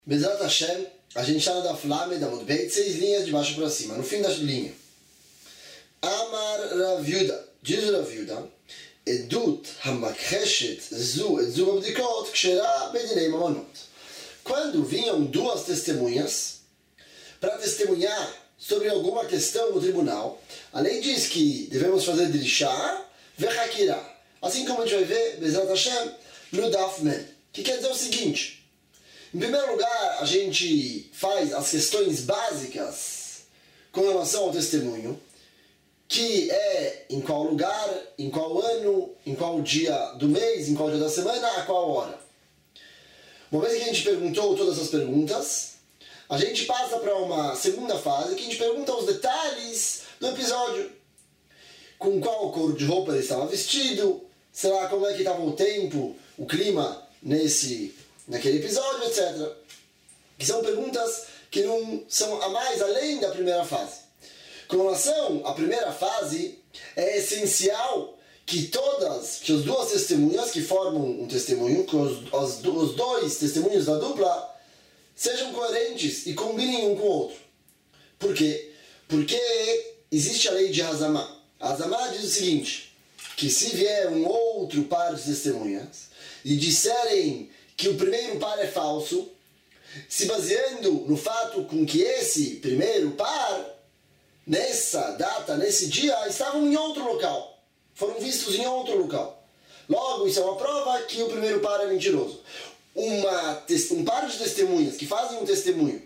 Bezerra Hashem, a gente está na Daf Lamed Amud Beit, 6 linhas de baixo para cima, no fim da linha. Amar Rav Yuda, diz Rav Yuda, Edut hamakheshet zu et zu abdikot kshera bedinei mamonot. Quando vinham duas testemunhas para testemunhar sobre alguma questão no tribunal, a lei diz que devemos fazer drishá vechakirá. Assim como a gente vai ver, Bezerra Hashem, no Daf Men. Que quer dizer o seguinte: em primeiro lugar, a gente faz as questões básicas com relação ao testemunho, que é em qual lugar, em qual ano, em qual dia do mês, em qual dia da semana, a qual hora. Uma vez que a gente perguntou todas essas perguntas, a gente passa para uma segunda fase, que a gente pergunta os detalhes do episódio. Com qual cor de roupa ele estava vestido, sei lá, como é que estava o tempo, o clima naquele episódio, etc. Que são perguntas que não são a mais além da primeira fase. Com relação à primeira fase, é essencial que as duas testemunhas que formam um testemunho, que os dois testemunhos da dupla, sejam coerentes e combinem um com o outro. Por quê? Porque existe a lei de Hazamá. A Hazamá diz o seguinte, que se vier um outro par de testemunhas e disserem que o primeiro par é falso, se baseando no fato com que esse primeiro par, nessa data, nesse dia, estavam em outro local. Foram vistos em outro local. Logo, isso é uma prova que o primeiro par é mentiroso. Um par de testemunhas que fazem um testemunho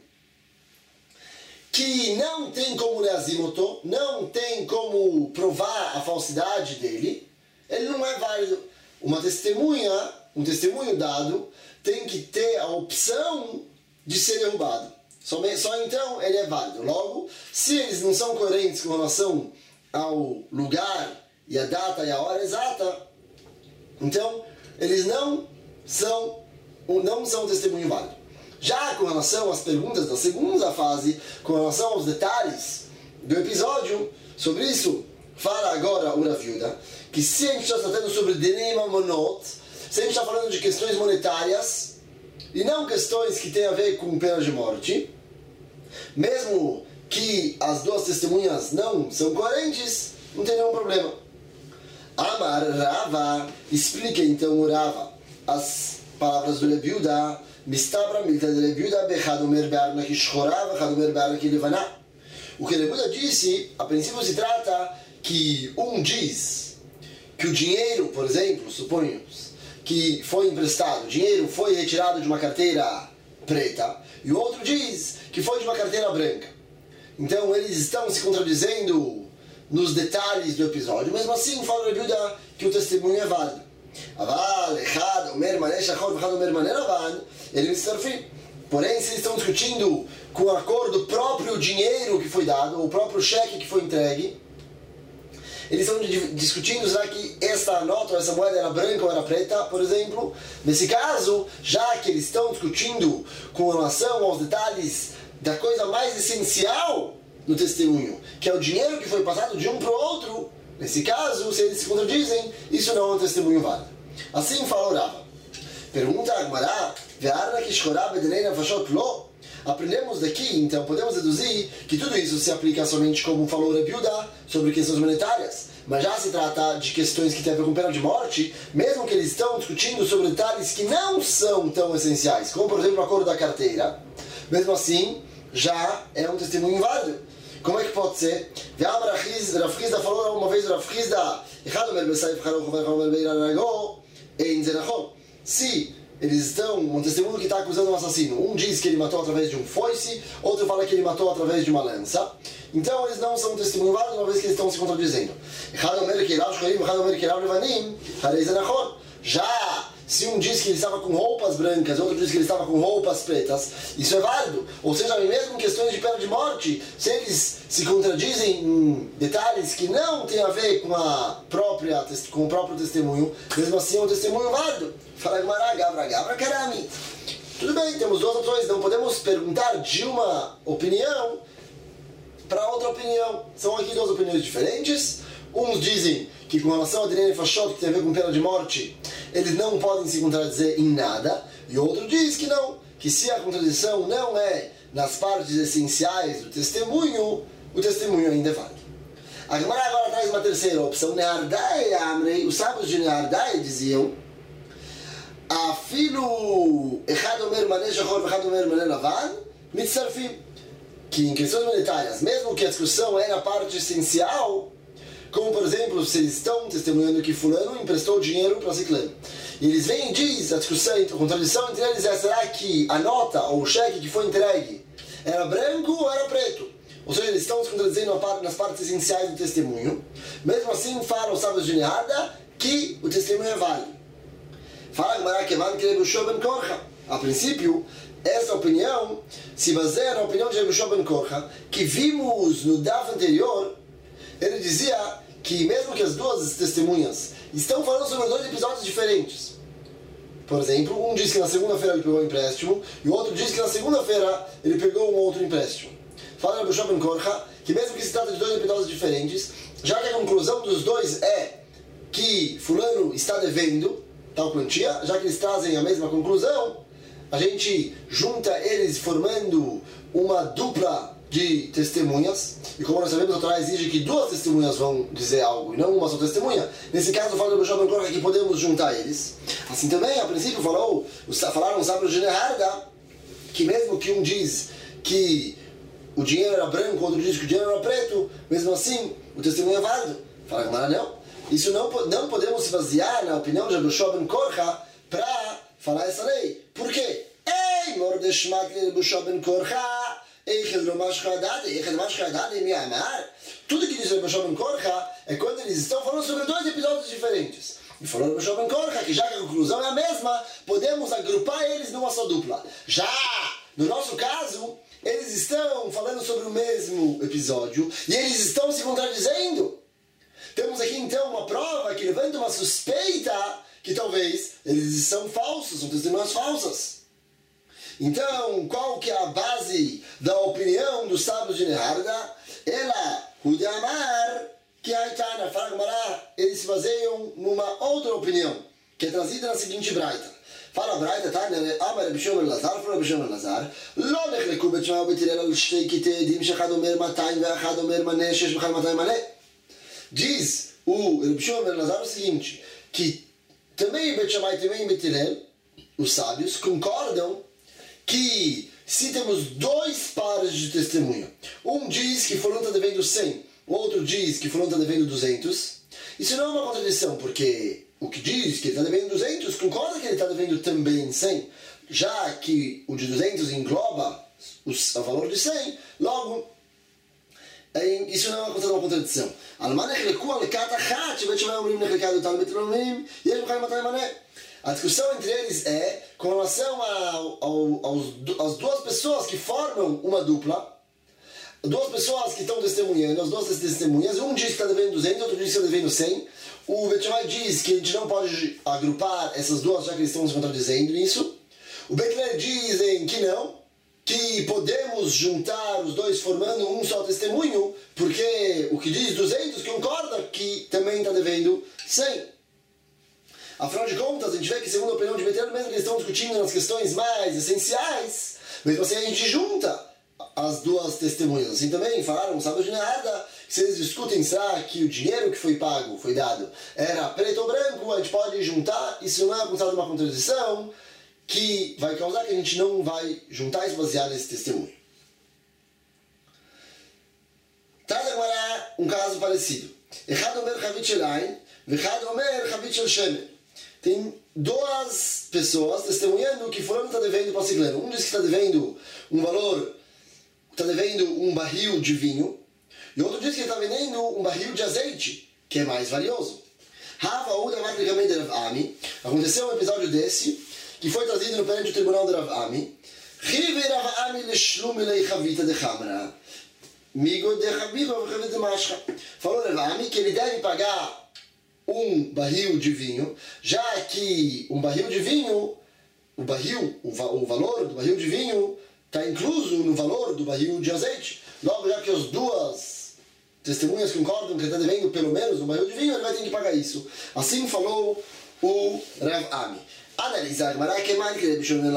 que não tem como leazimoto, não tem como provar a falsidade dele, ele não é válido. Um testemunho dado tem que ter a opção de ser derrubado. Só então ele é válido. Logo, se eles não são coerentes com relação ao lugar e a data e a hora exata, então eles não são testemunho válido. Já com relação às perguntas da segunda fase, com relação aos detalhes do episódio, sobre isso fala agora o Rav Yuda, que se a gente está tratando sobre Dinei Mamonot, se a gente está falando de questões monetárias e não questões que têm a ver com pena de morte, mesmo que as duas testemunhas não são coerentes, não tem nenhum problema. Amar Rava, explica então o Rava as palavras do Rav Yuda, Mistabra milta de Rav Yuda bechad omer be'arna ki shchora vechad omer be'arna ki levana. O que Rav Yuda disse, a princípio se trata que um diz que o dinheiro, por exemplo, suponhamos que foi emprestado, o dinheiro foi retirado de uma carteira preta, e o outro diz que foi de uma carteira branca. Então eles estão se contradizendo nos detalhes do episódio. Mesmo assim, fala o Rav Yuda que o testemunho é válido. Porém, se eles estão discutindo com a cor do próprio dinheiro que foi dado, ou o próprio cheque que foi entregue, eles estão discutindo, será que essa nota ou essa moeda era branca ou era preta, por exemplo? Nesse caso, já que eles estão discutindo com relação aos detalhes da coisa mais essencial no testemunho, que é o dinheiro que foi passado de um para o outro, nesse caso, se eles se contradizem, isso não é um testemunho válido. Assim falou Rava. Pergunta a Agmará, Ve'arna ki shchora bedenei nefashot lo? Aprendemos daqui, então, podemos deduzir que tudo isso se aplica somente, como falou Rav Yuda, sobre questões monetárias. Mas já se trata de questões que têm a ver com pena de morte, mesmo que eles estão discutindo sobre detalhes que não são tão essenciais, como, por exemplo, a cor da carteira. Mesmo assim, já é um testemunho inválido. Como é que pode ser? Rav Chizda falou uma vez, Rav Chizda, se eles estão, um testemunho que está acusando um assassino, um diz que ele matou através de um foice, outro fala que ele matou através de uma lança, então eles não são um testemunho válido, uma vez que eles estão se contradizendo. Já se um diz que ele estava com roupas brancas, outro diz que ele estava com roupas pretas, isso é válido. Ou seja, mesmo em questões de pena de morte, se eles se contradizem em detalhes que não têm a ver com o próprio testemunho, mesmo assim é um testemunho válido. Fala Gmará, Gabra, Karami. Tudo bem, temos duas opções, não podemos perguntar de uma opinião para outra opinião. São aqui duas opiniões diferentes. Uns dizem que com relação a Dinei Nefashot, que tem a ver com pena de morte, eles não podem se contradizer em nada, e outro diz que não, que se a contradição não é nas partes essenciais do testemunho, o testemunho ainda é válido. A Gemara agora traz uma terceira opção. Nehardai Amrei, os sábios de Nehardai diziam: Afilu Echad Omer Maneh Shachor Vechad Omer Maneh Lavan Mitzarfim. Que em questões monetárias, mesmo que a discussão era a parte essencial, como por exemplo, se eles estão testemunhando que fulano emprestou dinheiro para ciclano, e eles vêm e diz a discussão, a contradição entre eles é: será que a nota ou o cheque que foi entregue era branco ou era preto? Ou seja, eles estão se contradizendo nas partes essenciais do testemunho. Mesmo assim, falam os sábios de Nehardai que o testemunho é válido. Fala Gemara que Rebushua ben Korcha. A princípio, essa opinião se baseia na opinião de Rebushua ben Korcha, que vimos no Daf anterior. Ele dizia que mesmo que as duas testemunhas estão falando sobre dois episódios diferentes. Por exemplo, um diz que na segunda-feira ele pegou um empréstimo, e o outro diz que na segunda-feira ele pegou um outro empréstimo. Fala Rebushua ben Korcha que mesmo que se trata de dois episódios diferentes, já que a conclusão dos dois é que fulano está devendo tal quantia, já que eles trazem a mesma conclusão, a gente junta eles formando uma dupla de testemunhas, e como nós sabemos, a Torá exige que duas testemunhas vão dizer algo e não uma só testemunha. Nesse caso, fala Rebushua ben Korcha que podemos juntar eles. Assim também, a princípio, falaram os sábios de Nehardai que mesmo que um diz que o dinheiro era branco, outro diz que o dinheiro era preto, mesmo assim, o testemunho é válido. Fala Gemara, não. Isso não podemos se basear na opinião de Rebushua ben Korcha para falar essa lei. Por quê? Ei, Mordeshmat Rebushua ben Korcha, tudo que diz Rebushua ben Korcha é quando eles estão falando sobre dois episódios diferentes. E falou Rebushua ben Korcha que já que a conclusão é a mesma, podemos agrupar eles numa só dupla. Já no nosso caso, eles estão falando sobre o mesmo episódio e eles estão se contradizendo. Temos aqui então uma prova que levanta uma suspeita que talvez eles são falsos, são testemunhas falsas. Então, qual que é a base da opinião dos sábios de Nehardai? Ela, o de Amar, que a Itana, fala Gemara, eles se baseiam numa outra opinião, que é trazida na seguinte braita. Fala a braita, Amar Rebushua ben Lazar, fala Rebushua ben Lazar, Lo nechleku bet Shammai ubet Hillel al shtei kitei edim shechad omer 200 ve'achad omer maneh shesh b'chal 200 maneh. Diz o Rebushua ben Lazar o seguinte, que também Bet Shammai, também Bet Hillel, os sábios, concordam que se temos dois pares de testemunha, um diz que fulano está devendo 100, o outro diz que fulano está devendo 200, isso não é uma contradição, porque o que diz que ele está devendo 200 concorda que ele está devendo também 100, já que o de 200 engloba o valor de 100, logo isso não é uma contradição. A discussão entre eles é com relação às duas pessoas que formam uma dupla, duas pessoas que estão testemunhando, as duas testemunhas, um diz que está devendo 200, outro diz que está devendo 100. O Bet Shammai diz que a gente não pode agrupar essas duas, já que eles estão se contradizendo nisso. O Bet Hillel dizem que não, que podemos juntar os dois formando um só testemunho, porque o que diz 200 concorda que também está devendo 100. Afinal de contas, a gente vê que, segundo a opinião de Bet Hillel, mesmo que eles estão discutindo nas questões mais essenciais, mesmo assim a gente junta as duas testemunhas. Assim também falaram, sábios de Nehardai, que se eles discutem, será que o dinheiro que foi pago, foi dado, era preto ou branco, a gente pode juntar, isso não é considerado uma contradição, que vai causar que a gente não vai juntar e se basear nesse testemunho. Traz agora um caso parecido. Echad omer chavit shel ain, vechad omer chavit shel shemen. Tem duas pessoas testemunhando que fulano está devendo para ciclano. Um diz que está devendo um valor, está devendo um barril de vinho, e outro diz que está vendendo um barril de azeite, que é mais valioso. Aconteceu um episódio desse, que foi trazido no perante o tribunal de Rav Ami. Falou Rav Ami que ele deve pagar um barril de vinho, já que um barril de vinho, o valor do barril de vinho está incluso no valor do barril de azeite. Logo, já que as duas testemunhas concordam que ele está devendo pelo menos um barril de vinho, ele vai ter que pagar isso. Assim falou o Rav Ami. Analisa a Gemara que mais que Rebushua ben Lazar.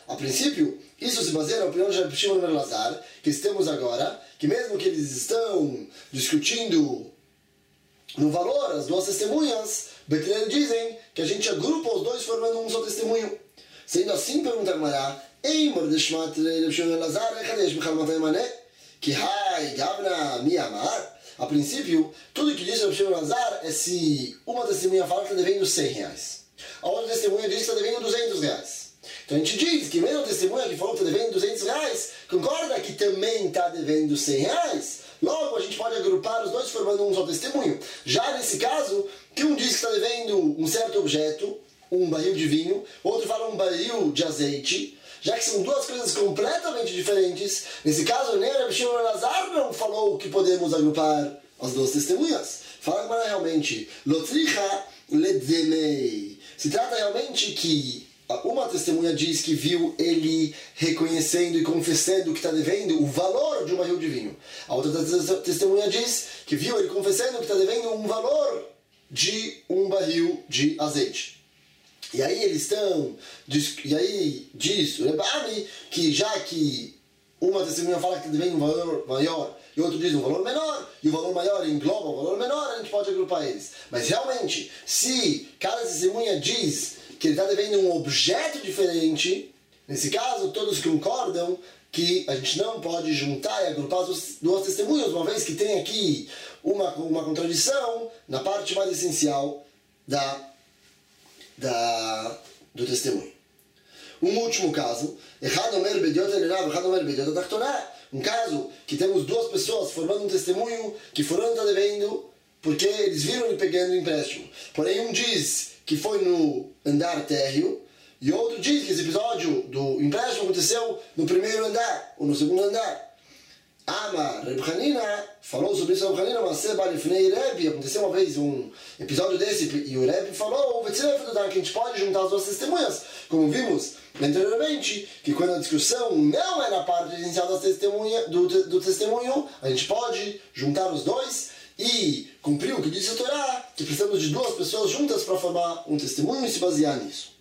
a princípio, isso se baseia na opinião de Rabi Shimon ben Elazar, que temos agora, que mesmo que eles estão discutindo no valor, as duas testemunhas, Betrel dizem que a gente agrupa os dois formando um só testemunho. Sendo assim, pergunta a Gemara, Eimor de Shmat Rabi Shimon ben Elazar, Echadesh Bechal Matay Mané, que Hai Gavna Miamar. A princípio, tudo que diz Rabi Shimon ben Elazar é se uma testemunha fala que está devendo R$100. A outra testemunha diz que está devendo R$200. Então a gente diz que mesmo a testemunha que falou que está devendo R$200, concorda que também está devendo R$100. Logo, a gente pode agrupar os dois formando um só testemunho. Já nesse caso, que um diz que está devendo um certo objeto, um barril de vinho, outro fala um barril de azeite, já que são duas coisas completamente diferentes. Nesse caso, nem Rabi Shimon ben Elazar não falou que podemos agrupar as duas testemunhas. Fala agora realmente, Lotricha ledzemei. Se trata realmente que uma testemunha diz que viu ele reconhecendo e confessando que está devendo o valor de um barril de vinho. A outra testemunha diz que viu ele confessando que está devendo um valor de um barril de azeite. E aí eles estão... E aí diz o Rebbe que já que uma testemunha fala que está devendo um valor maior e outro diz um valor menor, e o valor maior engloba o valor menor, a gente pode agrupar eles. Mas realmente, se cada testemunha diz que ele está devendo um objeto diferente, nesse caso todos concordam que a gente não pode juntar e agrupar as duas testemunhas, uma vez que tem aqui uma contradição na parte mais essencial do testemunho. Um último caso, um caso que temos duas pessoas formando um testemunho que fulano está devendo porque eles viram ele pegando o empréstimo. Porém, um diz que foi no andar térreo, e outro diz que esse episódio do empréstimo aconteceu no primeiro andar, ou no segundo andar. Amar, Reb Hanina falou sobre isso, Reb Hanina, mas aconteceu uma vez um episódio desse, e o Rebbe falou, que a gente pode juntar as duas testemunhas, como vimos anteriormente, que quando a discussão não é na parte inicial do testemunho, a gente pode juntar os dois, e cumprir o que diz a Torá, que precisamos de duas pessoas juntas para formar um testemunho e se basear nisso.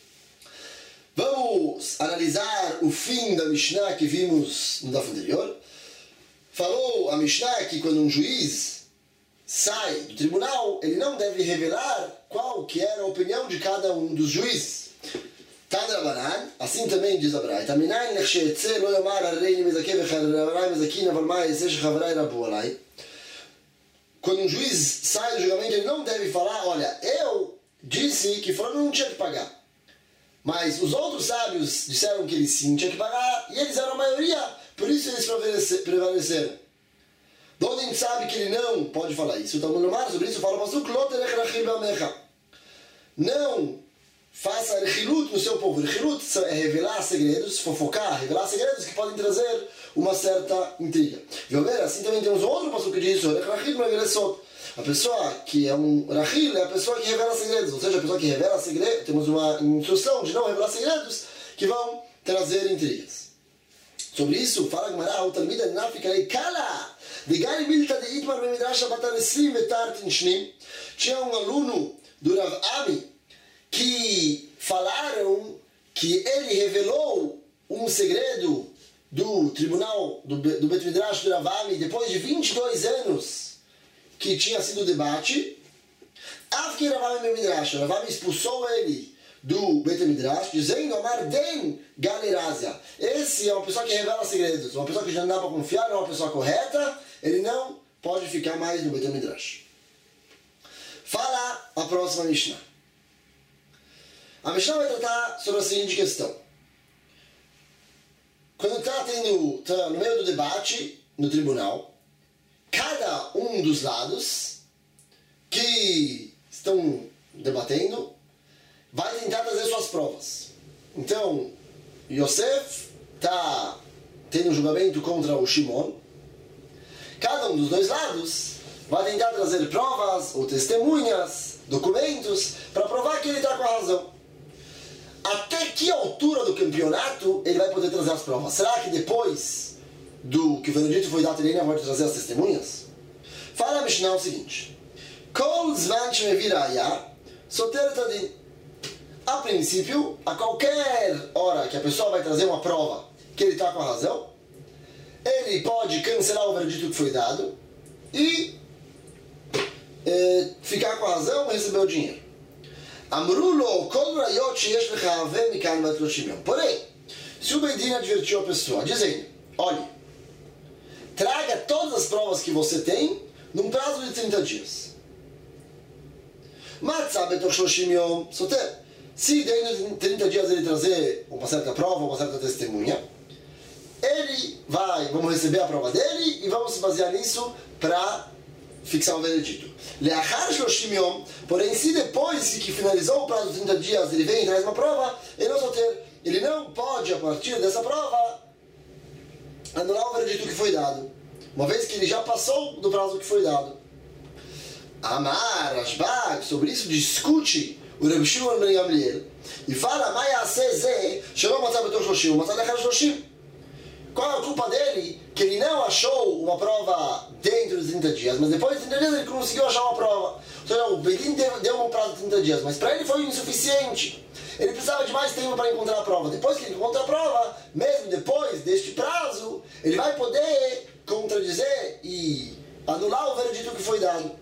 Vamos analisar o fim da Mishnah que vimos no daf anterior. Falou a Mishnah que quando um juiz sai do tribunal, ele não deve revelar qual que era a opinião de cada um dos juízes. Tadrabanan, assim também diz a Braita, Minayin nechsheetze lo yomar arreini mezakeh v'charrai mezakin aval ma yezeh shechavrai rabu alai. Quando um juiz sai do julgamento, ele não deve falar, olha, eu disse que fulano não tinha que pagar. Mas os outros sábios disseram que ele sim tinha que pagar, e eles eram a maioria, por isso eles prevaleceram. De onde a gente sabe que ele não pode falar isso? O Talmud Lomar, sobre isso, fala, não faça rechilut no seu povo. Rechilut é revelar segredos, fofocar, revelar segredos que podem trazer uma certa intriga. Assim também temos outro passo que diz a pessoa que é um rachil é a pessoa que revela segredos, ou seja, a pessoa que revela segredos, temos uma instrução de não revelar segredos que vão trazer intrigas. Sobre isso, fala Gemara, o Talmid Nafi Kalei Kala Degai Milta de Itmar Bemidrash Abatar Esrim Vetartin Shnim. Tinha um aluno do Rav Ami que falaram que ele revelou um segredo do tribunal do Bet Midrash do Rav Ami depois de 22 anos que tinha sido debate. Afki Rav Ami Midrash, Rav Ami expulsou ele do Bet Midrash, dizendo Amar Den Galerazia. Esse é uma pessoa que revela segredos, uma pessoa que já não dá para confiar, não é uma pessoa correta, ele não pode ficar mais no Bet Midrash. Fala a próxima Mishnah. A Mishnah vai tratar sobre a seguinte questão. Quando está no meio do debate, no tribunal, cada um dos lados que estão debatendo vai tentar trazer suas provas. Então, Yosef está tendo um julgamento contra o Shimon. Cada um dos dois lados vai tentar trazer provas ou testemunhas, documentos, para provar que ele está com a razão. Até que altura do campeonato ele vai poder trazer as provas? Será que depois do que o veredito foi dado, ele ainda vai trazer as testemunhas? Fala a Mishnah o seguinte: Kol zman shemevir raya soter et adin. a princípio, a qualquer hora que a pessoa vai trazer uma prova que ele está com a razão, ele pode cancelar o veredito que foi dado e ficar com a razão e receber o dinheiro. Amrulo, kol rayot sheyesh lecha haveh mikan vat 30 yom. Porém, se o Beidin advertiu a pessoa, dizendo, olhe, traga todas as provas que você tem num prazo de 30 dias. Matzah betoch 30 yom soter. Se dentro de 30 dias ele trazer uma certa prova, uma certa testemunha, vamos receber a prova dele e vamos se basear nisso para fixar o veredito. Leachar 30 yom, porém se depois que finalizou o prazo de 30 dias ele vem e traz uma prova, ele não pode, a partir dessa prova, anular o veredito que foi dado, uma vez que ele já passou do prazo que foi dado. Amar, Rashbag, sobre isso discute o Reb Shimon ben Gamliel e fala, qual é a culpa dele? Que ele não achou uma prova dentro dos 30 dias, mas depois de 30 dias ele conseguiu achar uma prova. Ou seja, o Beidin deu um prazo de 30 dias, mas para ele foi insuficiente. Ele precisava de mais tempo para encontrar a prova. Depois que ele encontra a prova, mesmo depois deste prazo, ele vai poder contradizer e anular o veredito que foi dado.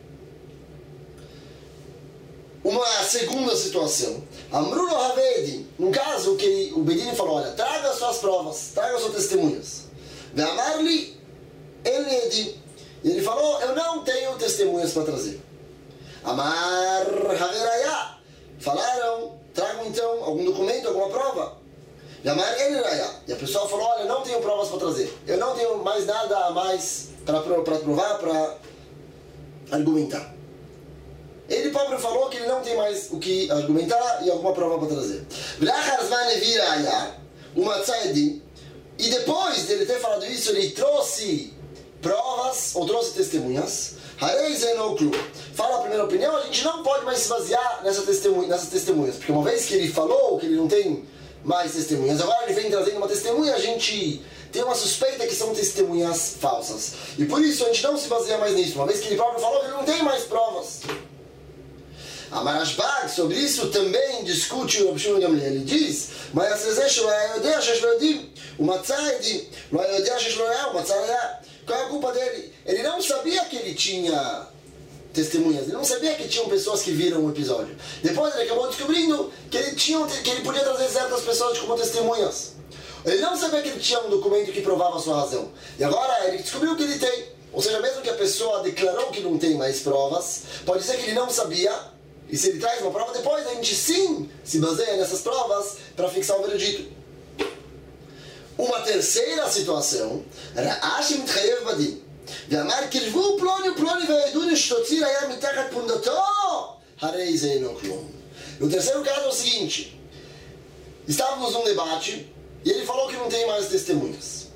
Uma segunda situação. Amrulo Havedi, num caso que o Beidin falou, olha, traga as suas provas, traga as suas testemunhas. Ve'amarli Eledi. E ele falou, eu não tenho testemunhas para trazer. Amar Haveraya. Falaram, tragam então algum documento, alguma prova. Ve'amar Eliraya. E a pessoa falou, olha, não tenho provas para trazer. Eu não tenho mais nada a mais para provar, para argumentar. Ele próprio falou que ele não tem mais o que argumentar e alguma prova para trazer. E depois dele ter falado isso, ele trouxe provas ou trouxe testemunhas. Fala a primeira opinião, a gente não pode mais se basear nessas testemunhas, porque uma vez que ele falou que ele não tem mais testemunhas, agora ele vem trazendo uma testemunha, a gente tem uma suspeita que são testemunhas falsas. E por isso a gente não se baseia mais nisso, uma vez que ele próprio falou que ele não tem mais provas. A Rashbag sobre isso também discute o Reb Shimon ben Gamliel. Ele diz, qual é a culpa dele? Ele não sabia que ele tinha testemunhas, ele não sabia que tinham pessoas que viram o episódio. Depois ele acabou descobrindo que ele podia trazer certas pessoas como testemunhas. Ele não sabia que ele tinha um documento que provava a sua razão. E agora ele descobriu que ele tem. Ou seja, mesmo que a pessoa declarou que não tem mais provas, pode ser que ele não sabia. E se ele traz uma prova depois, a gente sim se baseia nessas provas para fixar o veredito. Uma terceira situação, Ra'ashi mitchayev badin, ואמר קרבו פלוני ופלוני וידעו שתוציא היה מתחת פונדתו, הרי זה אינו כלום. No terceiro caso é o seguinte, estávamos num debate e ele falou que não tem mais testemunhas.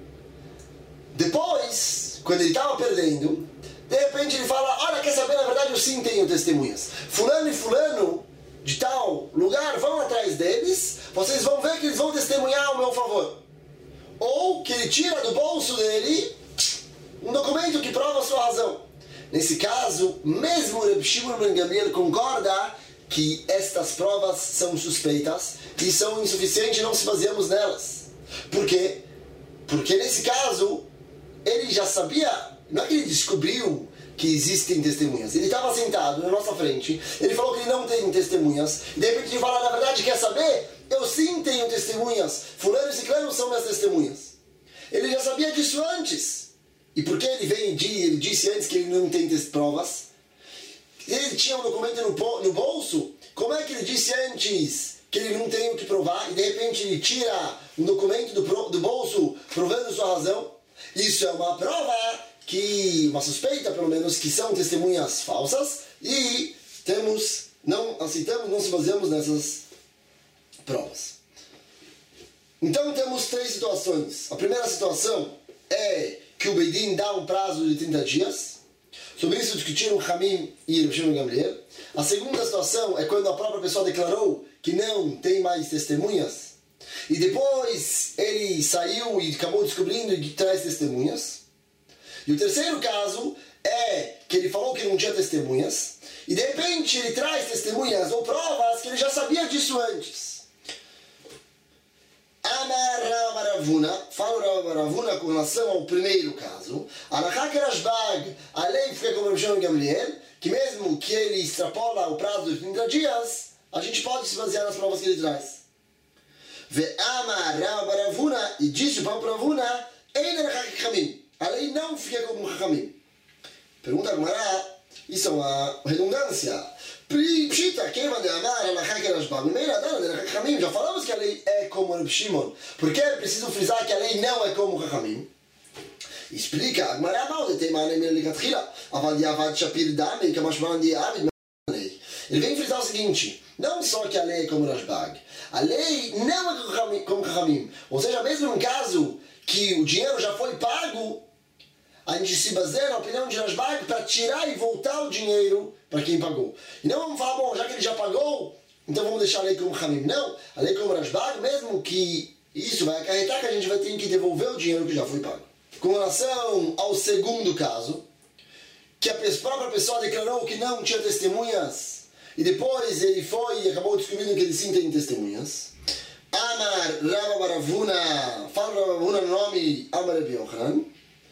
Depois, quando ele estava perdendo, de repente ele fala, olha, quer saber, na verdade eu sim tenho testemunhas. Fulano e fulano de tal lugar, vão atrás deles, vocês vão ver que eles vão testemunhar ao meu favor. Ou que ele tira do bolso dele um documento que prova a sua razão. Nesse caso, mesmo o Reb Shimon ben Gamliel concorda que estas provas são suspeitas e são insuficientes e não se baseamos nelas. Por quê? Porque nesse caso, ele já sabia. Não é que ele descobriu que existem testemunhas. Ele estava sentado na nossa frente, ele falou que ele não tem testemunhas, e de repente ele fala, na verdade, quer saber? Eu sim tenho testemunhas. Fulano e ciclano são minhas testemunhas. Ele já sabia disso antes. E por que ele disse antes que ele não tem provas? Ele tinha um documento no bolso, como é que ele disse antes que ele não tem o que provar, e de repente ele tira um documento do bolso provando sua razão? Isso é uma prova uma suspeita pelo menos, que são testemunhas falsas e não aceitamos, não se baseamos nessas provas. Então temos três situações. A primeira situação é que o Beidin dá um prazo de 30 dias. Sobre isso discutiram Hamim e Reb Shimon ben Gamliel. A segunda situação é quando a própria pessoa declarou que não tem mais testemunhas e depois ele saiu e acabou descobrindo que traz testemunhas. E o terceiro caso é que ele falou que não tinha testemunhas E de repente ele traz testemunhas ou provas que ele já sabia disso antes. Amar Rav Ravuna, fala Rav Ravuna com relação ao primeiro caso. Alachá Kerashbag, a lei fica como Rav Shimon Gamliel, que mesmo que ele extrapola o prazo dos 30 dias, a gente pode se basear nas provas que ele traz. Ve Amar Rav Ravuna, e disse o próprio Ravuna, a lei não fica como Chachamim. Pergunta a Gemara, isso é uma redundância. Pshita, quem vai amar Alachá Kerashbag? Já falamos que a lei é como Rav Shimon. Por que é preciso frisar que a lei não é como Chachamim? Explica, a Gemara mal, tem mais nem licatchila. Avadiavad Shapir Dami, que é mais de Abid. Ele vem frisar o seguinte: não só que a lei é como Rashbag, a lei não é como Chachamim. Ou seja, mesmo num caso que o dinheiro já foi pago, a gente se baseia na opinião de Rashbag para tirar e voltar o dinheiro para quem pagou. E não vamos falar, bom, já que ele já pagou, então vamos deixar a lei como Chachamim. Não, a lei como Rashbag, mesmo que isso vai acarretar que a gente vai ter que devolver o dinheiro que já foi pago. Com relação ao segundo caso, que a própria pessoa declarou que não tinha testemunhas, e depois ele foi e acabou descobrindo que ele sim tem testemunhas. Amar Rav Ravuna, fala Rav Ravuna no nome Amar Rav Yochanan,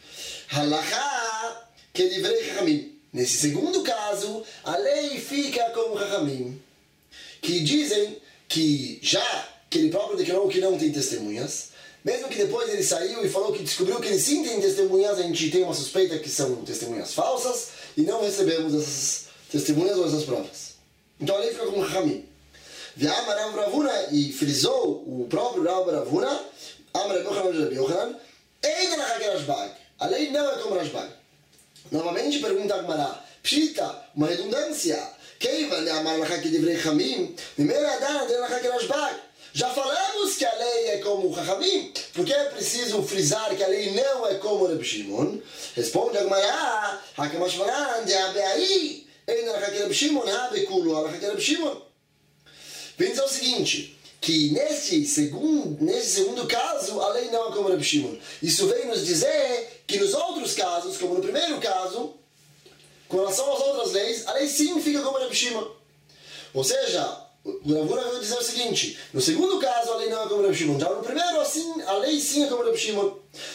Halachá que livrei Chachamim. Nesse segundo caso, a lei fica como Chachamim, que dizem que já que ele próprio declarou que não tem testemunhas, mesmo que depois ele saiu e falou que descobriu que ele sim tem testemunhas, a gente tem uma suspeita que são testemunhas falsas e não recebemos essas testemunhas ou essas provas. Então a lei fica como Chachamim. Ve'amar Rav Ravuna, e frisou o próprio Rav Ravuna, Amar Rav Yochanan, Ein Alachá Kerashbag. A lei não é como Rashbag. Novamente pergunta a Gemara, Pshita, uma redundância. Keivan Amar Alachá que livrei Chachamim, Mimele Adan de Alachá Kerashbag. Já falamos que a lei é como Chachamim, porque é preciso frisar que a lei não é como Reb Shimon. Responde a Gemara, Hakamashmaran de Abeai, Ein Alachá Reb Shimon, Habekulu Alachá Reb Shimon. Vem dizer o seguinte, que nesse segundo caso, a lei não é como Reb Shimon. Isso vem nos dizer que nos outros casos, como no primeiro caso, com relação às outras leis, a lei sim fica como Reb Shimon. Ou seja, o Ravuna veio dizer o seguinte, no segundo caso a lei não é como Reb Shimon, já no primeiro assim, a lei sim é como Reb Shimon.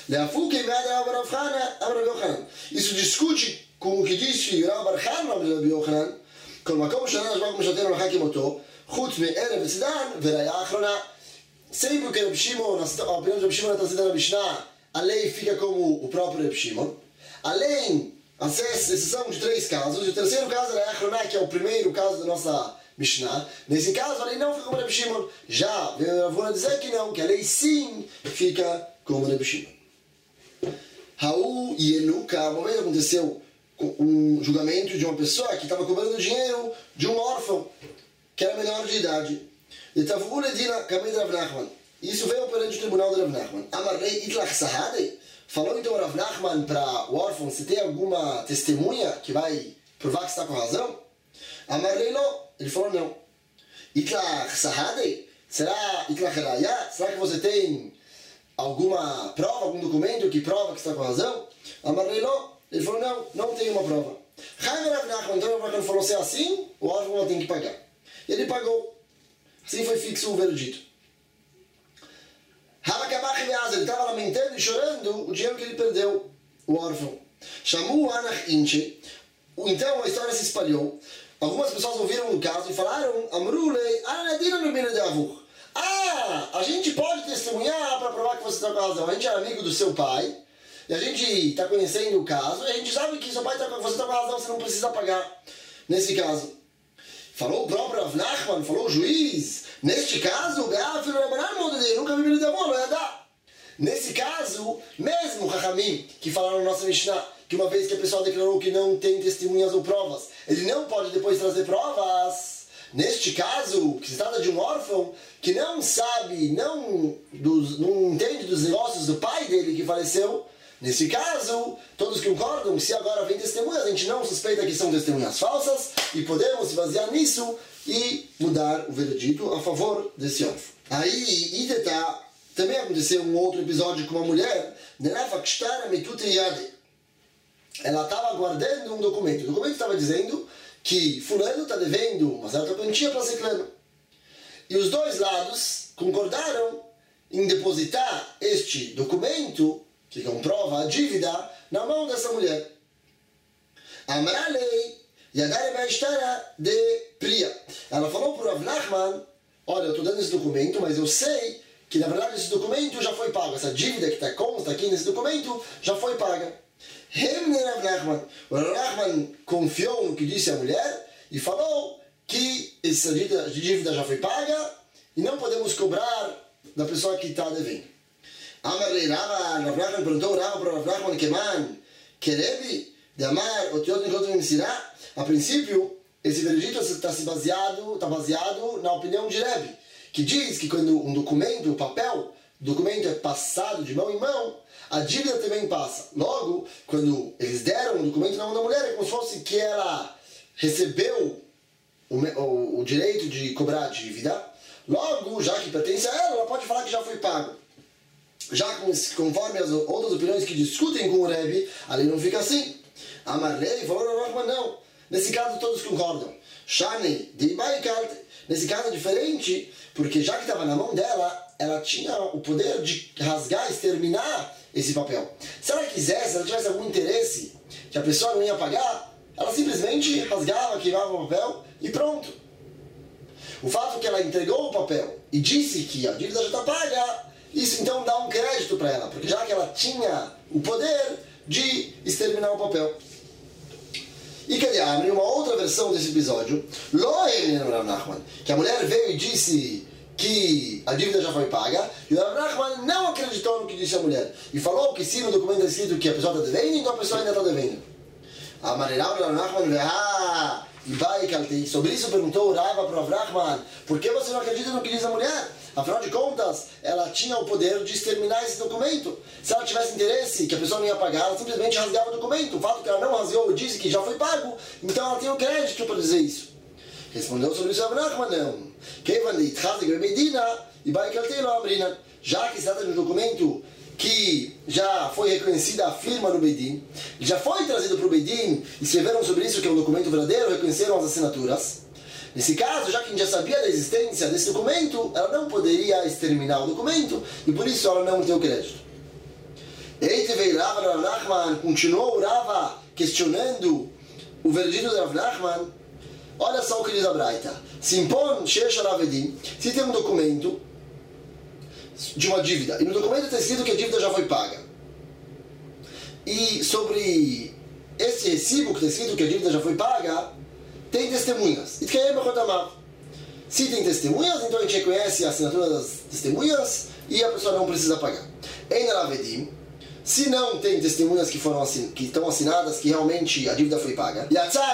Isso discute com o que disse Rav Bar Chana Rav Yochanan, כל מקום שאין השב"ג משתנו לחק עם אותו, חוץ מערב וסידן וראיה האחרונה. Sempre que Reb Shimon, a opinião de Reb Shimon está citando na Mishnah, a lei fica como o próprio Reb Shimon. Além, a exceção de 3 casos, e o terceiro caso é a Achroná, que é o primeiro caso da nossa Mishnah. Nesse caso, a lei não fica como Reb Shimon. Já veio a Ravuna dizer que não, que a lei sim fica como Reb Shimon. Raul e Enuka, uma vez aconteceu um julgamento de uma pessoa que estava cobrando dinheiro de um órfão, que era menor de idade. Isso veio perante o tribunal de Rav Nachman. Amarrei itlach sahadei. Falou então Rav Nachman para o órfão, se tem alguma testemunha que vai provar que está com razão? Amarrei não. Ele falou não. Itlach sahadei? Será itlach raya? Será que você tem alguma prova, algum documento que prova que está com razão? Amarrei não. Ele falou não, não tem uma prova. Rav Nachman, então Rav Nachman falou, se é assim, o órfão tem que pagar. E ele pagou. Assim foi fixo o veredito. Ele estava lamentando e chorando o dinheiro que ele perdeu, o órfão. Chamou Anach Inche. Então a história se espalhou. Algumas pessoas ouviram o caso e falaram: Amrulei, a gente pode testemunhar para provar que você está com razão. A gente é amigo do seu pai e a gente está conhecendo o caso e a gente sabe que seu pai você está com razão, você não precisa pagar. Nesse caso. Falou o próprio Rav Nachman, falou o juiz. Neste caso, nunca vi nesse caso, mesmo Chachamim, que falaram na nossa Mishnah, que uma vez que a pessoa declarou que não tem testemunhas ou provas, ele não pode depois trazer provas. Neste caso, que se trata de um órfão que não sabe, não entende dos negócios do pai dele que faleceu, nesse caso, todos concordam, se agora vem testemunhas, a gente não suspeita que são testemunhas falsas e podemos se basear nisso e mudar o veredito a favor desse órfão. Aí, também aconteceu um outro episódio com uma mulher, ela estava guardando um documento. O documento estava dizendo que fulano está devendo uma certa quantia para ciclano. E os dois lados concordaram em depositar este documento, que comprova a dívida, na mão dessa mulher. Amaralei, Yadare Baishtara de Priya. Ela falou para o Rav Nachman, olha, eu estou dando esse documento, mas eu sei que na verdade esse documento já foi pago. Essa dívida que consta aqui nesse documento já foi paga. O Rav Nachman confiou no que disse a mulher e falou que essa dívida já foi paga e não podemos cobrar da pessoa que está devendo. Amarei Rava, Rav Nachman perguntou Rava para o Rav Nachman Keman, Kerebi, de Amar, Otiot Nikot Mensirá. A princípio, esse veredito está baseado na opinião de Rebbe, que diz que quando um documento, o papel, o documento é passado de mão em mão, a dívida também passa. Logo, quando eles deram o documento na mão da mulher, é como se fosse que ela recebeu o direito de cobrar a dívida. Logo, já que pertence a ela pode falar que já foi pago. Já conforme as outras opiniões que discutem com o Rebbe, ali não fica assim. Amarlei falou, não. Nesse caso todos concordam. Shani de Baikalt. Nesse caso é diferente, porque já que estava na mão dela, ela tinha o poder de rasgar, exterminar esse papel. Se ela quisesse, se ela tivesse algum interesse que a pessoa não ia pagar, ela simplesmente rasgava, queimava o papel e pronto. O fato que ela entregou o papel e disse que a dívida já está paga, isso então dá um crédito para ela, porque já que ela tinha o poder de exterminar o papel. E que abre uma outra versão desse episódio, que a mulher veio e disse que a dívida já foi paga, e o Rav Nachman não acreditou no que disse a mulher, e falou que se no documento é escrito que a pessoa está devendo, então a pessoa ainda está devendo. E sobre isso perguntou o Rava para o Rav Nachman, por que você não acredita no que diz a mulher? Afinal de contas, ela tinha o poder de exterminar esse documento. Se ela tivesse interesse que a pessoa não ia pagar, ela simplesmente rasgava o documento. O fato que ela não rasgou e disse que já foi pago, então ela tem o crédito para dizer isso. Respondeu sobre isso a Rav Nachman, não. Já que se trata de um documento que já foi reconhecida a firma no Beidin, já foi trazido para o Beidin, escreveram sobre isso que é um documento verdadeiro, reconheceram as assinaturas. Nesse caso, já que a gente já sabia da existência desse documento, ela não poderia exterminar o documento e por isso ela não tem o crédito. Eite veio Rava Rav Nachman, continuou o Rava questionando o veredito de Rav Nachman. Olha só o que diz a Braita. Simpon Shesh Aravedim, se tem um documento de uma dívida, e no documento está escrito que a dívida já foi paga, e sobre esse recibo que está escrito que a dívida já foi paga, tem testemunhas. Se tem testemunhas, então a gente reconhece a assinatura das testemunhas e a pessoa não precisa pagar. Se não tem testemunhas que estão assinadas que realmente a dívida foi paga,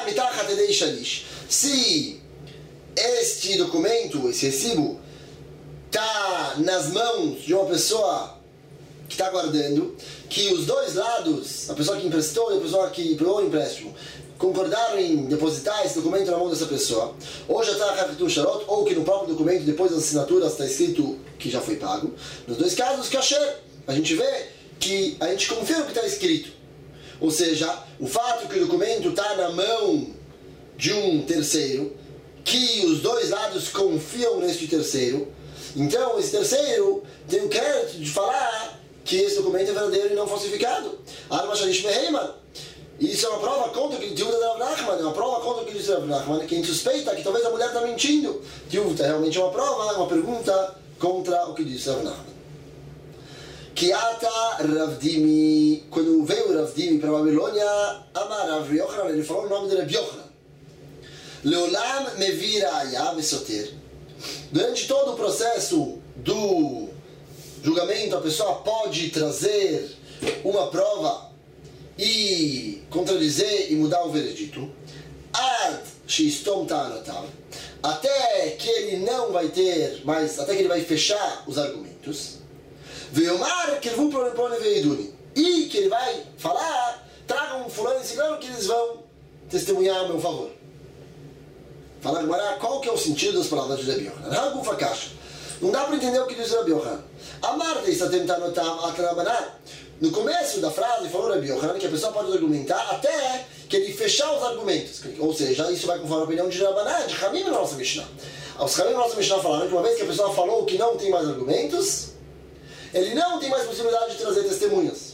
se este documento, esse recibo, está nas mãos de uma pessoa que está guardando, que os dois lados, a pessoa que emprestou e a pessoa que pegou o empréstimo, concordaram em depositar esse documento na mão dessa pessoa, ou já está ou que no próprio documento, depois das assinaturas, está escrito que já foi pago. Nos dois casos, kasher, a gente vê que a gente confia no que está escrito. Ou seja, o fato que o documento está na mão de um terceiro, que os dois lados confiam neste terceiro, então esse terceiro tem o crédito de falar que esse documento é verdadeiro e não falsificado. Isso é uma prova contra o que disse o Rav Nachman, é uma prova contra o que disse o Rav Nachman, que a gente suspeita que talvez a mulher está mentindo. É realmente uma prova, uma pergunta contra o que disse o Rav Nachman. Kiata Ravdimi, quando veio o Ravdimi para a Babilônia, Amar Rav Yochanan, ele falou o nome de Rav Yochanan. Leolam Meviraya Vesoter. Durante todo o processo do julgamento, a pessoa pode trazer uma prova e contradizer e mudar o veredito. Ad Shistom Ta'anotav, até que ele não vai ter mais, até que ele vai fechar os argumentos. Veomar que e que ele vai falar, tragam fulano e ciclano que eles vão testemunhar a meu favor. Fala agora qual que é o sentido das palavras de Rabi Yochanan. Não dá para entender o que diz Rabi Yochanan. A Marta está tentando no começo da frase falou Rabi Yochanan que a pessoa pode argumentar até que ele fechar os argumentos. Ou seja, isso vai conforme a opinião de Rabanan, de Hamim na nossa Mishnah. Os Hamim na nossa Mishnah falaram que uma vez que a pessoa falou que não tem mais argumentos, ele não tem mais possibilidade de trazer testemunhas.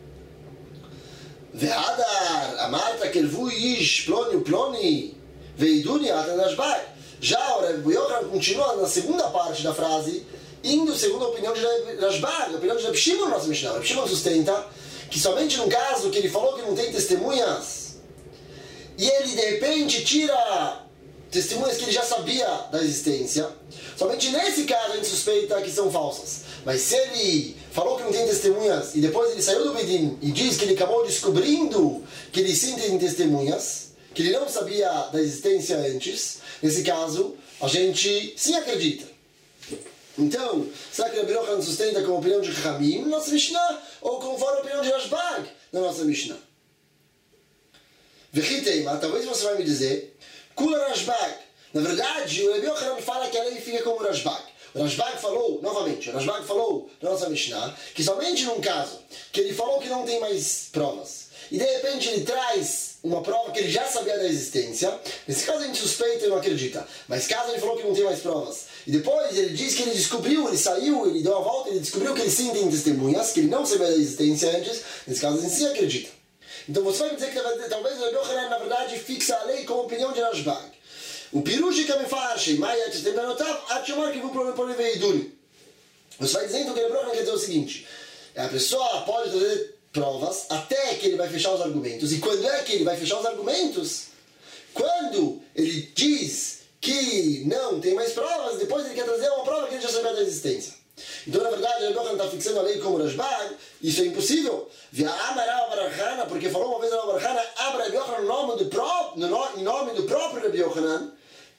Ve'adar, amarta kelvu ish ploni uploni, veiduni atan ashbak. Já o Rebbe Yochanan continua na segunda parte da frase, indo segundo a opinião de Rashbag, a opinião de Reb Shimon na nossa Mishnah. Reb Shimon sustenta que somente num caso que ele falou que não tem testemunhas, e ele de repente tira testemunhas que ele já sabia da existência, somente nesse caso a gente suspeita que são falsas. Mas se ele falou que não tem testemunhas e depois ele saiu do Bedin e diz que ele acabou descobrindo que ele sim tem testemunhas, que ele não sabia da existência antes, nesse caso a gente sim acredita. Então, será que o Rebbe Yochanan sustenta com a opinião de Hamim na nossa Mishnah ou conforme a opinião de Rashbag na nossa Mishnah? Vechiteima, talvez você vai me dizer, Kula Rashbag. Na verdade, o Rebbe Yochanan fala que a lei fica como Rashbag. O Rashbag falou, novamente, o Rashbag falou na nossa Mishnah que somente num caso que ele falou que não tem mais provas e de repente ele traz uma prova que ele já sabia da existência, nesse caso a gente suspeita e não acredita. Mas caso ele falou que não tem mais provas e depois ele diz que ele descobriu, ele saiu, ele deu a volta, ele descobriu que ele sim tem testemunhas, que ele não sabia da existência antes, nesse caso a gente sim acredita. Então você vai me dizer que talvez o Rebbe Yochanan na verdade fixa a lei com a opinião de Rashbag. O pirushi que me faz, Maia te tem anotado, a chamar que vou por veiduni. Você vai dizendo que o Rebbe Yochanan quer dizer o seguinte: a pessoa pode trazer provas até que ele vai fechar os argumentos. E quando é que ele vai fechar os argumentos? Quando ele diz que não tem mais provas, depois ele quer trazer uma prova que ele já sabia da existência. Então, na verdade, o Rebbe Yochanan está fixando a lei como Rashbag. Isso é impossível. Via Amar Barachana, porque falou uma vez a Barachana, Abra Rebbe Yochanan em nome do próprio Rebbe Yochanan,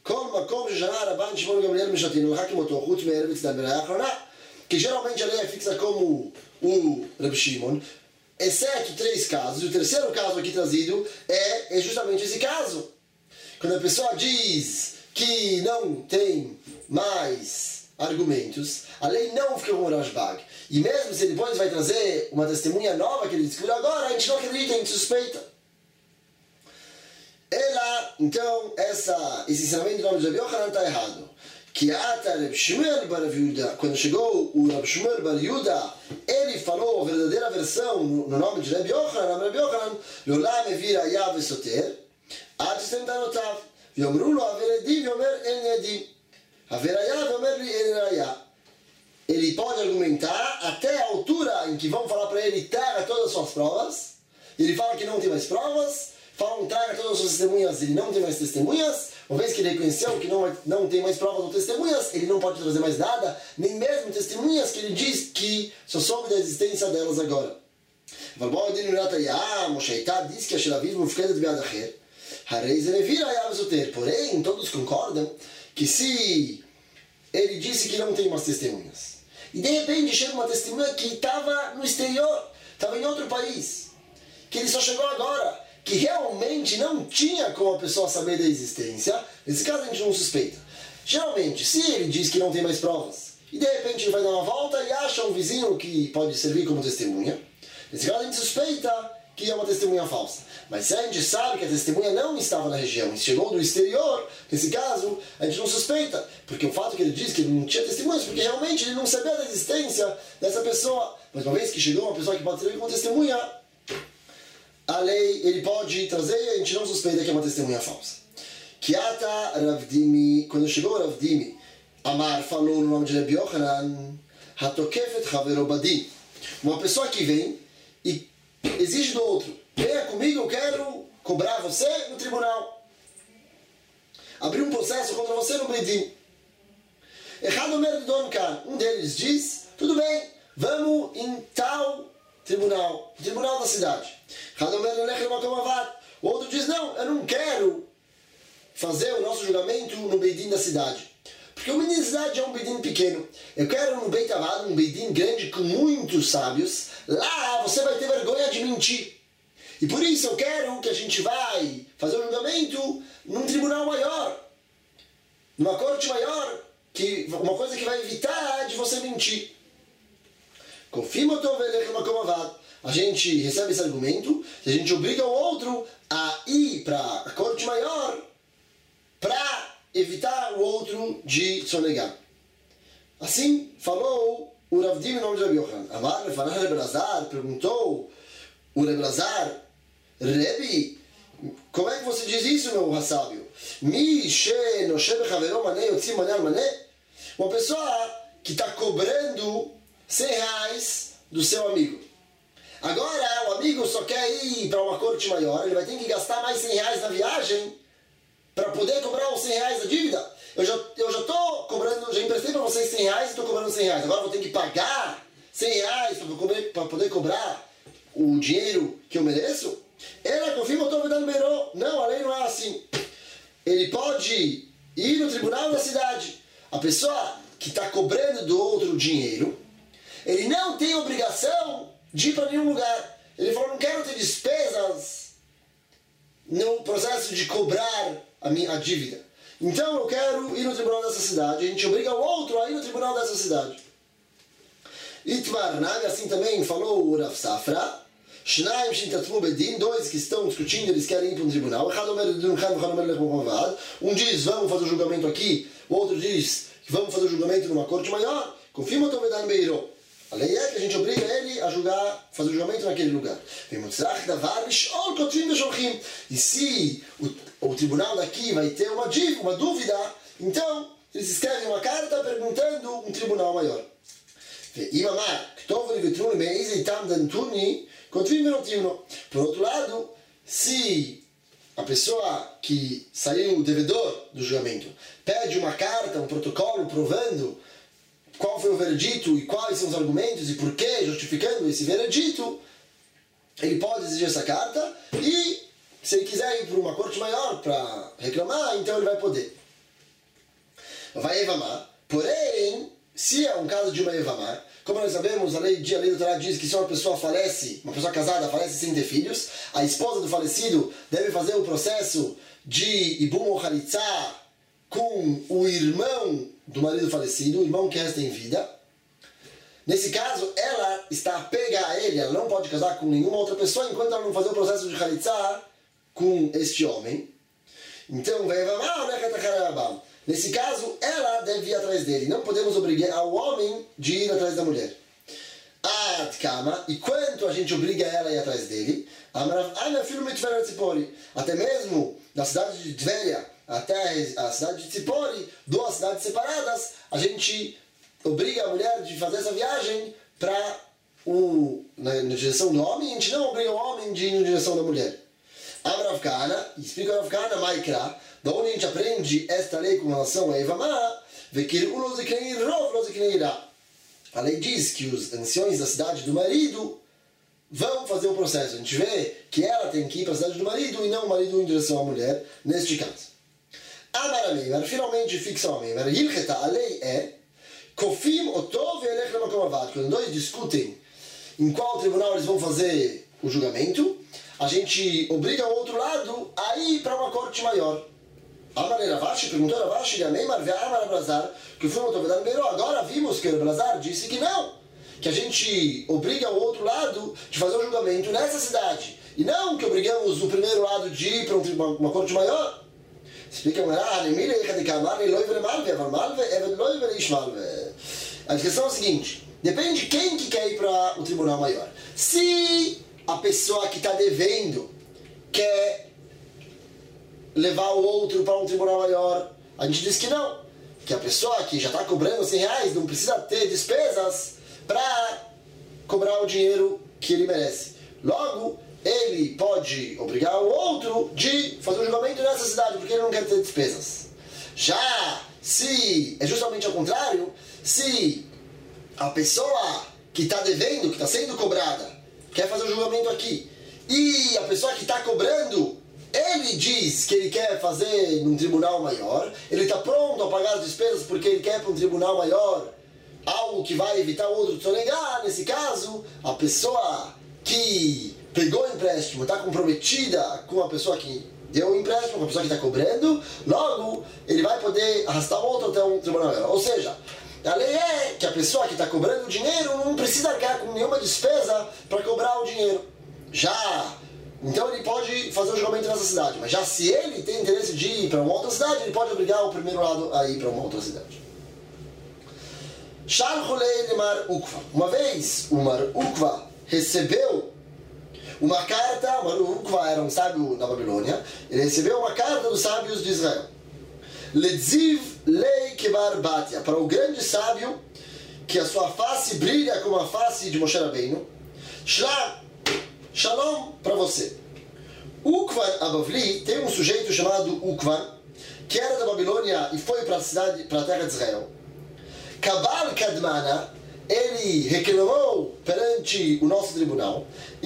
que geralmente a lei é fixa como o Reb Shimon, exceto 3 casos. E o terceiro caso aqui trazido é justamente esse caso. Quando a pessoa diz que não tem mais argumentos, a lei não fica como o Rashbag. E mesmo se depois vai trazer uma testemunha nova que ele descobriu agora, a gente não acredita, a gente suspeita. Então, esse ensinamento do nome de Rebbe Yochanan está errado. Que ata Reb Shmuel bar Yehuda, quando chegou o Reb Shmuel bar Yehuda, ele falou a verdadeira versão no nome de Rebbe Yochanan, Lolam evir ayav esoter, ad stentanotav, ויאמרו לו haver edim, ואומר אין edim, haver ayav, ואומר לי אין ראיה. Ele pode argumentar até a altura em que vão falar para ele, traga todas as suas provas. Ele fala que não tem mais provas, falam, traga todas as suas testemunhas, ele não tem mais testemunhas. Uma vez que ele reconheceu que não tem mais provas ou testemunhas, ele não pode trazer mais nada, nem mesmo testemunhas que ele diz que só soube da existência delas agora. diz que a Shelaviv mufkedet biad acher, harei ze nevir ayav esoter. Porém, todos concordam que se ele disse que não tem mais testemunhas, e de repente chega uma testemunha que estava no exterior, estava em outro país, que ele só chegou agora, que realmente não tinha como a pessoa saber da existência, nesse caso a gente não suspeita. Geralmente, se ele diz que não tem mais provas, e de repente ele vai dar uma volta e acha um vizinho que pode servir como testemunha, nesse caso a gente suspeita que é uma testemunha falsa. Mas se a gente sabe que a testemunha não estava na região e chegou do exterior, nesse caso, a gente não suspeita. Porque o fato que ele diz que ele não tinha testemunhas, porque realmente ele não sabia da existência dessa pessoa. Mas uma vez que chegou uma pessoa que pode servir como testemunha, a lei, ele pode trazer e a gente não suspeita que é uma testemunha falsa. Kiata Ravdimi, quando chegou Ravdimi, Amar falou no nome de Rebbe Yochanan, Hatokefet Havero Badin. Uma pessoa que vem e exige do outro, venha comigo, eu quero cobrar você no tribunal. Abrir um processo contra você no Bedin. Um deles diz, tudo bem, vamos em tal tribunal, tribunal da cidade. O outro diz, não, eu não quero fazer o nosso julgamento no Bedin da cidade. Porque o Bedin da cidade é um Bedin pequeno. Eu quero no Beit Avad, um Bedin grande com muitos sábios. Lá você vai ter vergonha de mentir. E por isso eu quero que a gente vai fazer o julgamento num tribunal maior, numa corte maior, uma coisa que vai evitar de você mentir. a gente recebe esse argumento, se a gente obriga o outro a ir para a corte maior para evitar o outro de sonegar. Assim falou o Rav Dimi, em nome de Rabi Yochanan. Amar lefanah Rebbe Elazar, perguntou o Rebbe Elazar, Rebbe, como é que você diz isso, meu sábio? Uma pessoa que está cobrando R$100 do seu amigo. Agora o amigo só quer ir para uma corte maior, ele vai ter que gastar mais R$100 na viagem para poder cobrar os R$100 da dívida. Eu já estou cobrando, já emprestei para vocês R$100 e estou cobrando R$100. Agora vou ter que pagar R$100 para poder cobrar o dinheiro que eu mereço? Ela confirma, eu estou vendendo beirô. Não, a lei não é assim. Ele pode ir no tribunal da cidade. A pessoa que está cobrando do outro dinheiro, ele não tem obrigação de ir para nenhum lugar. Ele falou, não quero ter despesas no processo de cobrar a dívida. Então eu quero ir no tribunal dessa cidade. A gente obriga o outro a ir no tribunal dessa cidade. Itmar Nag, assim também falou o Rav Safra. Shnaim Shintatmu Bedin, dois que estão discutindo, eles querem ir para um tribunal. Um diz, vamos fazer o julgamento aqui. O outro diz, vamos fazer o julgamento numa corte maior. Confirma o Tovedan Beiro. A lei é que a gente obriga ele a julgar, fazer o julgamento naquele lugar. E se o tribunal daqui vai ter uma dúvida, então eles escrevem uma carta perguntando um tribunal maior. Por outro lado, se a pessoa que saiu devedor do julgamento pede uma carta, um protocolo provando qual foi o veredito e quais são os argumentos e por que, justificando esse veredito, ele pode exigir essa carta e, se ele quiser ir para uma corte maior para reclamar, então ele vai poder. Vai evamar. Porém, se é um caso de uma evamar, como nós sabemos, a lei do Torá diz que se uma pessoa falece, uma pessoa casada falece sem ter filhos, a esposa do falecido deve fazer o processo de Ibum ou Halitzá com o irmão do marido falecido, o irmão que resta em vida. Nesse caso, ela está apega a ele, ela não pode casar com nenhuma outra pessoa enquanto ela não fazer o processo de Halitzá com este homem. Então, nesse caso, ela deve ir atrás dele. Não podemos obrigar ao homem de ir atrás da mulher. Ad kama, e quanto a gente obriga ela a ir atrás dele, até mesmo da cidade de Tveria até a cidade de Tzipori, duas cidades separadas, a gente obriga a mulher de fazer essa viagem na direção do homem, e a gente não obriga o homem de ir na direção da mulher. Rav Kahana, explica Rav Kahana, Maikra, da onde a gente aprende esta lei com relação a Evamá, a lei diz que os anciões da cidade do marido vão fazer o processo. A gente vê que ela tem que ir para a cidade do marido e não o marido em direção à mulher, neste caso. Amar Ameimer, finalmente fixa o Ameimer. Hilcheta, a lei é Kofim Otov Elech Lemakom Avad. Quando dois discutem em qual tribunal eles vão fazer o julgamento, a gente obriga o outro lado a ir para uma corte maior. Amar Ravashi, perguntou Ravashi, Ameimer, Amar Abrazar, que foi o Tovedan Beiro. Agora vimos que o Abrazar disse que não, que a gente obriga o outro lado de fazer o julgamento nessa cidade, e não que obrigamos o primeiro lado de ir para uma corte maior. Explica a questão é a seguinte: depende de quem que quer ir para o tribunal maior. Se a pessoa que está devendo quer levar o outro para um tribunal maior, a gente diz que não, que a pessoa que já está cobrando R$100 não precisa ter despesas para cobrar o dinheiro que ele merece. Logo, ele pode obrigar o outro de fazer o julgamento nessa cidade, porque ele não quer ter despesas. Já se é justamente ao contrário, se a pessoa que está devendo, que está sendo cobrada, quer fazer o julgamento aqui, e a pessoa que está cobrando, ele diz que ele quer fazer num tribunal maior, ele está pronto a pagar as despesas porque ele quer para um tribunal maior, algo que vai evitar o outro de sonegar. Nesse caso, a pessoa que pegou o empréstimo, está comprometida com a pessoa que deu o empréstimo, com a pessoa que está cobrando, logo ele vai poder arrastar o outro até um tribunal maior. Ou seja, A lei é que a pessoa que está cobrando o dinheiro não precisa arcar com nenhuma despesa para cobrar o dinheiro. Então ele pode fazer o julgamento nessa cidade. Mas já se ele tem interesse de ir para uma outra cidade, ele pode obrigar o primeiro lado a ir para uma outra cidade. Mar Ukva. Uma vez o Mar Ukva recebeu uma carta. Mar Ukva era um sábio na Babilônia. Ele recebeu uma carta dos sábios de Israel. Ledziv Lei Kebar Batia, para o grande sábio que a sua face brilha como a face de Moshe Rabbeinu. Shalom para você. Ukvan Abavli, tem um sujeito chamado Ukvan, que era da Babilônia e foi para a terra de Israel. Kabal Kadmana, ele reclamou perante o nosso tribunal,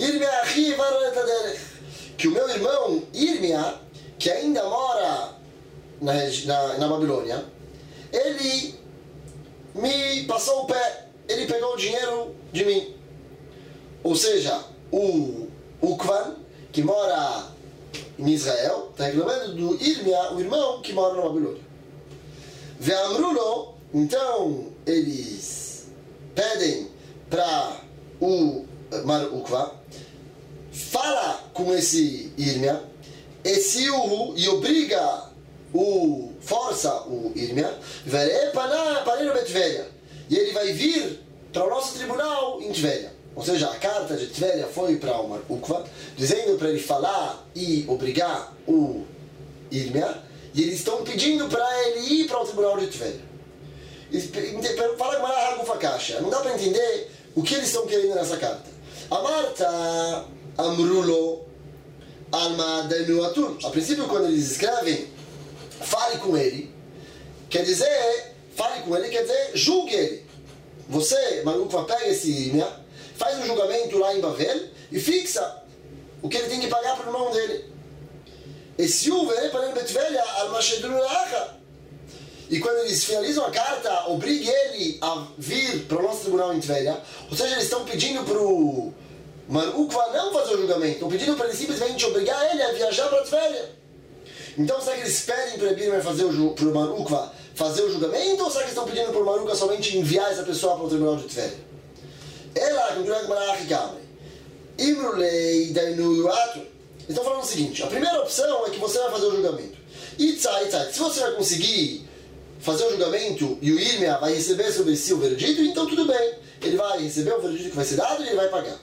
que o meu irmão Irmia, que ainda mora na Babilônia, ele me passou o pé, ele pegou o dinheiro de mim. Ou seja, o Ukvan, que mora em Israel, está reclamando do Irmia, o irmão que mora na Babilônia. Ve'amrulo, então eles pedem para o Mar Ukva, fala com esse Irmia, e obriga força o Irmia, e ele vai vir para o nosso tribunal em Tveria. Ou seja, a carta de Tveria foi para o Mar Ukva, dizendo para ele falar e obrigar o Irmia, e eles estão pedindo para ele ir para o tribunal de Tveria. Fala com a Ragufa Kasha, não dá para entender o que eles estão querendo nessa carta. A Marta Amrulo Alma Denuatur. A princípio, quando eles escrevem fale com ele, quer dizer, julgue ele. Você, Mar Ukva, pega esse Irmia, faz um julgamento lá em Bavel e fixa o que ele tem que pagar para o irmão dele. E quando eles finalizam a carta, obrigue ele a vir para o nosso tribunal em Tveria. Ou seja, eles estão pedindo para o Mar Ukva não fazer o julgamento, estão pedindo para ele simplesmente obrigar ele a viajar para Tveria. Então, será que eles pedem para o Mar Ukva fazer o julgamento, ou será que estão pedindo para o Mar Ukva somente enviar essa pessoa para o tribunal de Tveria? Ela, com estão falando o seguinte: a primeira opção é que você vai fazer o julgamento. Se você vai conseguir fazer o julgamento e o Irmia vai receber sobre si o veredito, então tudo bem. Ele vai receber o veredito que vai ser dado e ele vai pagar.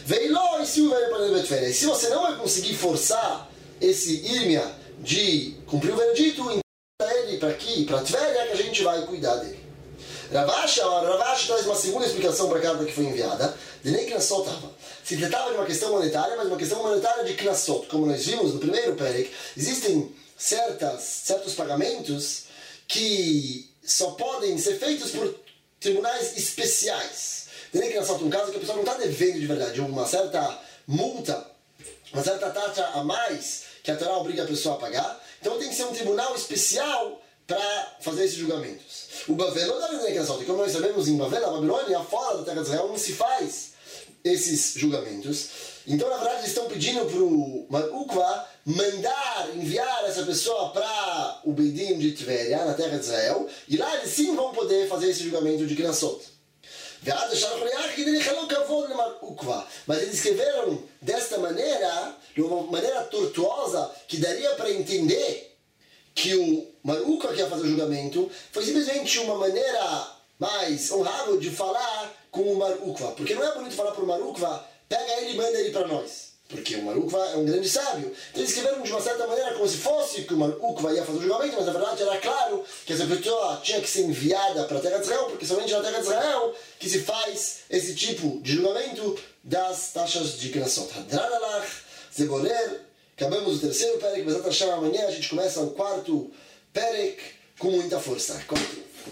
E se você não vai conseguir forçar esse Irmia de cumprir o veredito, então ele para aqui, para Tveria, que a gente vai cuidar dele. Ravashi traz uma segunda explicação para a carta que foi enviada. De nem Knassot estava. Se tratava de uma questão monetária, mas uma questão monetária de Knassot. Como nós vimos no primeiro Perek, existem certos pagamentos que só podem ser feitos por tribunais especiais. De nem Knassot, um caso que a pessoa não está devendo de verdade, uma certa multa, uma certa taxa a mais que a Torá obriga a pessoa a pagar. Então tem que ser um tribunal especial para fazer esses julgamentos. O Bavel não dá nem Knassot. Como nós sabemos, em Bavel, na Babilônia, fora da terra de Israel, não se faz esses julgamentos. Então, na verdade, eles estão pedindo para o Mar Ukva enviar essa pessoa para o Beidim de Tveria, na terra de Israel, e lá eles sim vão poder fazer esse julgamento de Knassot. Mas eles escreveram desta maneira, de uma maneira tortuosa, que daria para entender que o Mar Ukva que ia fazer o julgamento foi simplesmente uma maneira mais honrável de falar com o Mar Ukva. Porque não é bonito falar para o Mar Ukva, pega ele e manda ele para nós. Porque o Mar Ukva é um grande sábio. Então eles escreveram de uma certa maneira como se fosse que o Mar Ukva ia fazer o julgamento, mas na verdade era claro que essa pessoa tinha que ser enviada para a terra de Israel, porque somente na terra de Israel que se faz esse tipo de julgamento das taxas de Knassot. Hadranalach, Zeborer. Acabamos o terceiro Perek, Bezat Hashem, amanhã a gente começa o quarto Perek com muita força.